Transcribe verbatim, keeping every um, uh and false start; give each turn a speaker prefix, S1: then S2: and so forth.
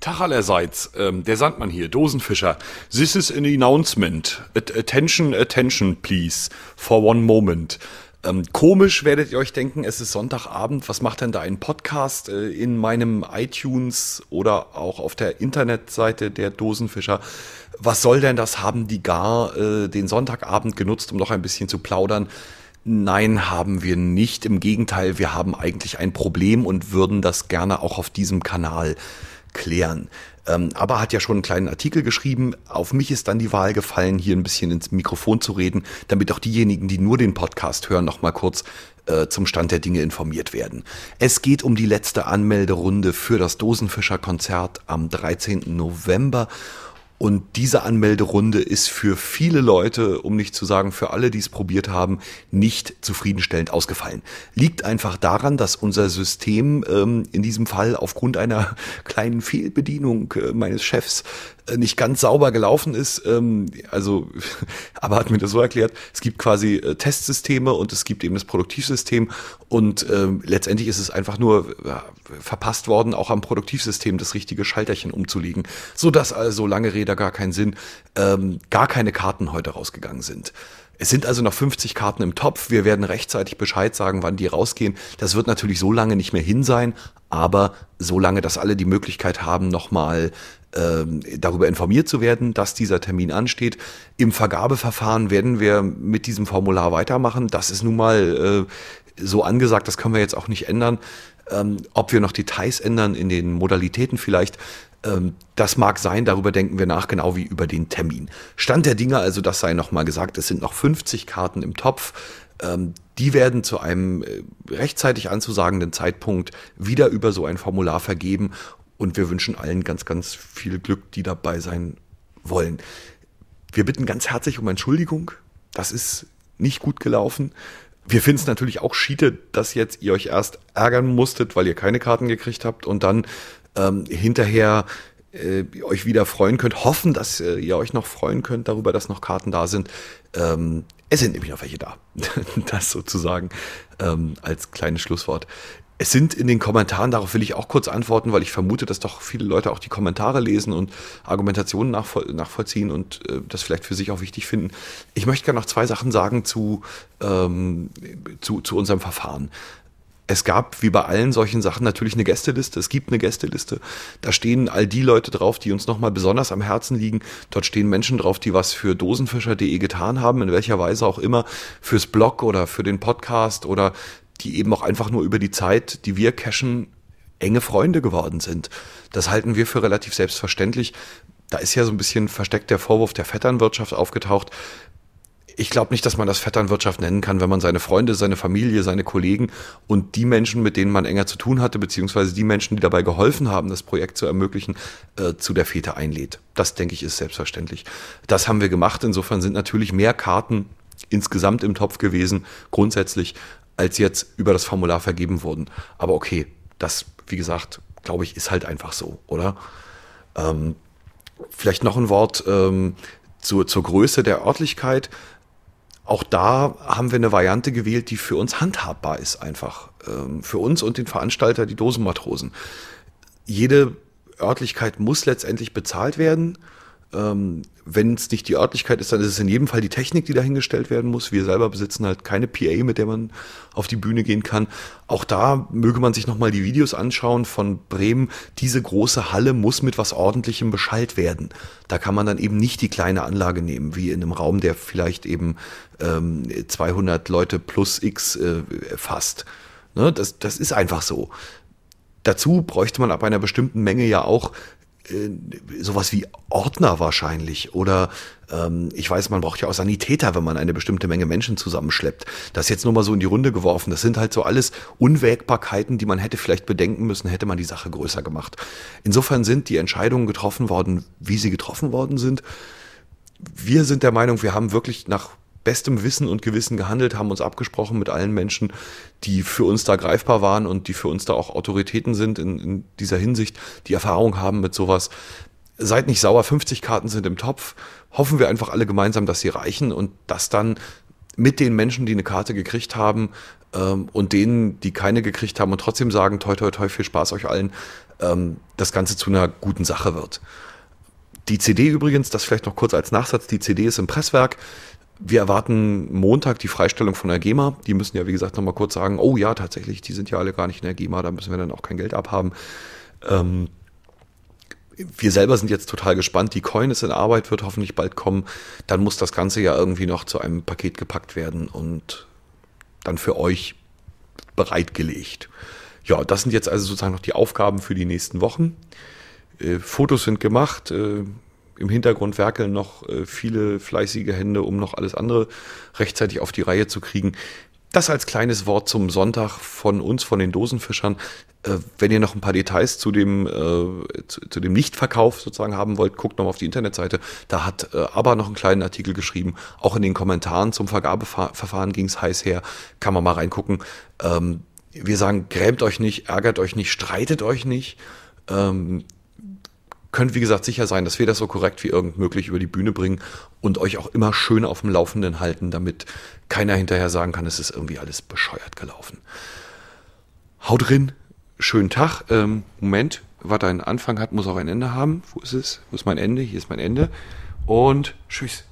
S1: Tag allerseits, ähm, der Sandmann hier, Dosenfischer. This is an announcement. At attention, attention, please, for one moment. Ähm, komisch werdet ihr euch denken, es ist Sonntagabend, was macht denn da ein Podcast äh, in meinem iTunes oder auch auf der Internetseite der Dosenfischer? Was soll denn das? Haben die gar äh, den Sonntagabend genutzt, um noch ein bisschen zu plaudern? Nein, haben wir nicht. Im Gegenteil, wir haben eigentlich ein Problem und würden das gerne auch auf diesem Kanal klären. Ähm, aber hat ja schon einen kleinen Artikel geschrieben. Auf mich ist dann die Wahl gefallen, hier ein bisschen ins Mikrofon zu reden, damit auch diejenigen, die nur den Podcast hören, noch mal kurz äh, zum Stand der Dinge informiert werden. Es geht um die letzte Anmelderunde für das Dosenfischer-Konzert am dreizehnten November. Und diese Anmelderunde ist für viele Leute, um nicht zu sagen für alle, die es probiert haben, nicht zufriedenstellend ausgefallen. Liegt einfach daran, dass unser System ähm, in diesem Fall aufgrund einer kleinen Fehlbedienung äh, meines Chefs äh, nicht ganz sauber gelaufen ist. Ähm, also, aber hat mir das so erklärt, es gibt quasi äh, Testsysteme und es gibt eben das Produktivsystem und äh, letztendlich ist es einfach nur äh, verpasst worden, auch am Produktivsystem das richtige Schalterchen umzulegen, sodass also lange Rede gar keinen Sinn, ähm, gar keine Karten heute rausgegangen sind. Es sind also noch fünfzig Karten im Topf. Wir werden rechtzeitig Bescheid sagen, wann die rausgehen. Das wird natürlich so lange nicht mehr hin sein, aber so lange, dass alle die Möglichkeit haben, nochmal ähm, darüber informiert zu werden, dass dieser Termin ansteht. Im Vergabeverfahren werden wir mit diesem Formular weitermachen. Das ist nun mal äh, so angesagt, das können wir jetzt auch nicht ändern. Ähm, ob wir noch Details ändern in den Modalitäten vielleicht, das mag sein, darüber denken wir nach, genau wie über den Termin. Stand der Dinge also, das sei nochmal gesagt, es sind noch fünfzig Karten im Topf. Die werden zu einem rechtzeitig anzusagenden Zeitpunkt wieder über so ein Formular vergeben und wir wünschen allen ganz, ganz viel Glück, die dabei sein wollen. Wir bitten ganz herzlich um Entschuldigung, das ist nicht gut gelaufen. Wir finden es natürlich auch schiete, dass jetzt ihr euch erst ärgern musstet, weil ihr keine Karten gekriegt habt und dann ähm, hinterher äh, euch wieder freuen könnt, hoffen, dass äh, ihr euch noch freuen könnt darüber, dass noch Karten da sind. Ähm, es sind nämlich noch welche da. Das sozusagen ähm, als kleines Schlusswort. Es sind in den Kommentaren, darauf will ich auch kurz antworten, weil ich vermute, dass doch viele Leute auch die Kommentare lesen und Argumentationen nachvoll- nachvollziehen und äh, das vielleicht für sich auch wichtig finden. Ich möchte gerne noch zwei Sachen sagen zu, ähm, zu, zu unserem Verfahren. Es gab, wie bei allen solchen Sachen, natürlich eine Gästeliste. Es gibt eine Gästeliste. Da stehen all die Leute drauf, die uns nochmal besonders am Herzen liegen. Dort stehen Menschen drauf, die was für dosenfischer punkt de getan haben, in welcher Weise auch immer, fürs Blog oder für den Podcast oder die eben auch einfach nur über die Zeit, die wir cashen, enge Freunde geworden sind. Das halten wir für relativ selbstverständlich. Da ist ja so ein bisschen versteckt der Vorwurf der Vetternwirtschaft aufgetaucht. Ich glaube nicht, dass man das Vetternwirtschaft nennen kann, wenn man seine Freunde, seine Familie, seine Kollegen und die Menschen, mit denen man enger zu tun hatte, beziehungsweise die Menschen, die dabei geholfen haben, das Projekt zu ermöglichen, äh, zu der Fete einlädt. Das, denke ich, ist selbstverständlich. Das haben wir gemacht. Insofern sind natürlich mehr Karten insgesamt im Topf gewesen, grundsätzlich, als jetzt über das Formular vergeben wurden. Aber okay, das, wie gesagt, glaube ich, ist halt einfach so, oder? Ähm, vielleicht noch ein Wort ähm, zur, zur Größe der Örtlichkeit. Auch da haben wir eine Variante gewählt, die für uns handhabbar ist einfach. Ähm, für uns und den Veranstalter, die Dosenmatrosen. Jede Örtlichkeit muss letztendlich bezahlt werden. Ähm, wenn es nicht die Örtlichkeit ist, dann ist es in jedem Fall die Technik, die dahingestellt werden muss. Wir selber besitzen halt keine P A, mit der man auf die Bühne gehen kann. Auch da möge man sich nochmal die Videos anschauen von Bremen. Diese große Halle muss mit was Ordentlichem beschallt werden. Da kann man dann eben nicht die kleine Anlage nehmen, wie in einem Raum, der vielleicht eben ähm, zweihundert Leute plus X äh, fasst. Ne? Das, das ist einfach so. Dazu bräuchte man ab einer bestimmten Menge ja auch sowas wie Ordner wahrscheinlich oder ähm, ich weiß, man braucht ja auch Sanitäter, wenn man eine bestimmte Menge Menschen zusammenschleppt. Das jetzt nur mal so in die Runde geworfen. Das sind halt so alles Unwägbarkeiten, die man hätte vielleicht bedenken müssen, hätte man die Sache größer gemacht. Insofern sind die Entscheidungen getroffen worden, wie sie getroffen worden sind. Wir sind der Meinung, wir haben wirklich nach bestem Wissen und Gewissen gehandelt, haben uns abgesprochen mit allen Menschen, die für uns da greifbar waren und die für uns da auch Autoritäten sind in, in dieser Hinsicht, die Erfahrung haben mit sowas. Seid nicht sauer, fünfzig Karten sind im Topf. Hoffen wir einfach alle gemeinsam, dass sie reichen und dass dann mit den Menschen, die eine Karte gekriegt haben, ähm, und denen, die keine gekriegt haben und trotzdem sagen, toi, toi, toi, viel Spaß euch allen, ähm, das Ganze zu einer guten Sache wird. Die C D übrigens, das vielleicht noch kurz als Nachsatz, die C D ist im Presswerk. Wir erwarten Montag die Freistellung von der GEMA. Die müssen ja, wie gesagt, nochmal kurz sagen, oh ja, tatsächlich, die sind ja alle gar nicht in der GEMA, da müssen wir dann auch kein Geld abhaben. Ähm, wir selber sind jetzt total gespannt. Die Coin ist in Arbeit, wird hoffentlich bald kommen. Dann muss das Ganze ja irgendwie noch zu einem Paket gepackt werden und dann für euch bereitgelegt. Ja, das sind jetzt also sozusagen noch die Aufgaben für die nächsten Wochen. Äh, Fotos sind gemacht, äh, im Hintergrund werkeln noch äh, viele fleißige Hände, um noch alles andere rechtzeitig auf die Reihe zu kriegen. Das als kleines Wort zum Sonntag von uns, von den Dosenfischern. Äh, wenn ihr noch ein paar Details zu dem, äh, zu, zu dem Nichtverkauf sozusagen haben wollt, guckt nochmal auf die Internetseite. Da hat äh, aber noch einen kleinen Artikel geschrieben. Auch in den Kommentaren zum Vergabeverfahren ging es heiß her. Kann man mal reingucken. Ähm, wir sagen, grämt euch nicht, ärgert euch nicht, streitet euch nicht. Ähm, könnt, wie gesagt, sicher sein, dass wir das so korrekt wie irgend möglich über die Bühne bringen und euch auch immer schön auf dem Laufenden halten, damit keiner hinterher sagen kann, es ist irgendwie alles bescheuert gelaufen. Haut drin, schönen Tag. Ähm, Moment, was ein Anfang hat, muss auch ein Ende haben. Wo ist es? Wo ist mein Ende? Hier ist mein Ende. Und tschüss.